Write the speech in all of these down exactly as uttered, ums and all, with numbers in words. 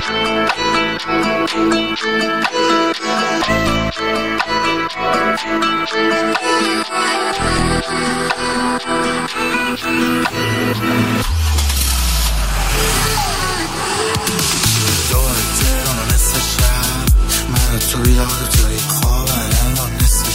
دور تهران و نصف شب من توی یاد توی خواب الان نصف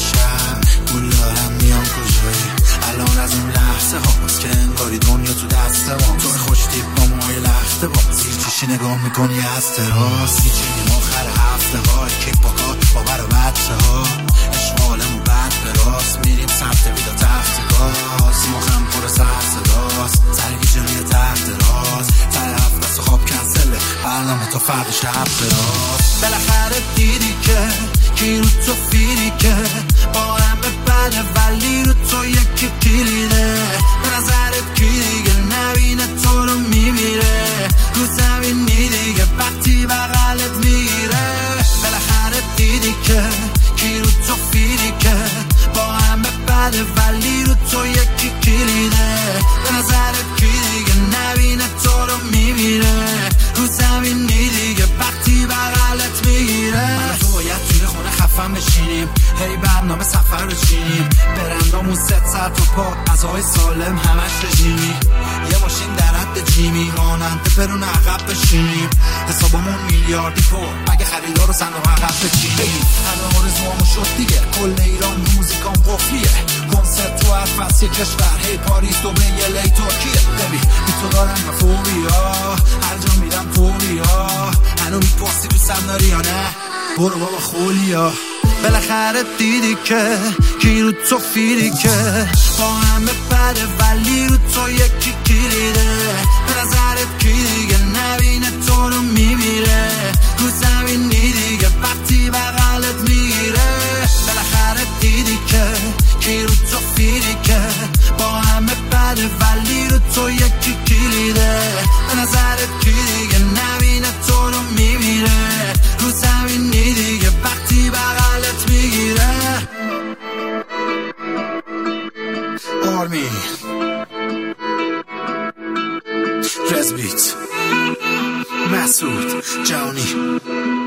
شب گول دارم میام کجایی الان از این لحظه هاست که انگاری دنیا تو دسته ما تو خوش تیپ با موهای لخته با زیر چشی نگاه میکنی از تراس میچینیم آخر هفته های کیک با کار با بر و بچه ها اشغالم و بد به راست میریم سمت ویدا تخت گاز مخم پر سر صداست سرگیجه روی تحت راز سر هفت دست خواب کنسله برنامه تا فرد شب دراز بالاخره دیدی که کی رو تو فیری که بارم به بده ولی رو تو یکی کلیده به نظرت کی دیگه نبینه تو رو میمیره رو زمینی دیگه وقتی بغلت میگیره بالاخره دیدی که کی رو تو فیری که با هم به بده ولی رو تو یکی کلیده به نظرت کی دیگه نبینه تو رو میمیره رو زمینی دیگه وقتی بغلت میگیره من تو باید توی خونه خفن بشینیم هی برنامه سفر بچینیم برندامون ست ساعت و پا غذاهای سالم همش رژیمی یه ماشین در حد جیمی راننده برون عقب بشینیم حسابمون میلیاردی پر اگه خریدار رو صندوق عقب بچینیم همه آرزوامون شد دیگه کل ایران موزیکام قفلیه کنسرت تو هر فصل کشور هی پاریس دبی الی ترکیه ببین بی تو دارم و فوریا هر جا میرم فوریا هنو میپرسی دوستم داری یا نه برو بابا خولیا بالاخره دیدی که کی رو تو فیری که با همه بده ولی رو تو یکی کلیده به نظرت کی دیگه نبینه تو رو میمیره رو زمینی دیگه وقتی بغلت میگیره بالاخره دیدی که کی رو تو فیری که با همه بده ولی رو تو یکی کلیده به نظرت کی دیگه نبینه تو رو میمیره رو زمینی دیگه وقتی بغلت میگیره آرمی رزبیت مسعود جانی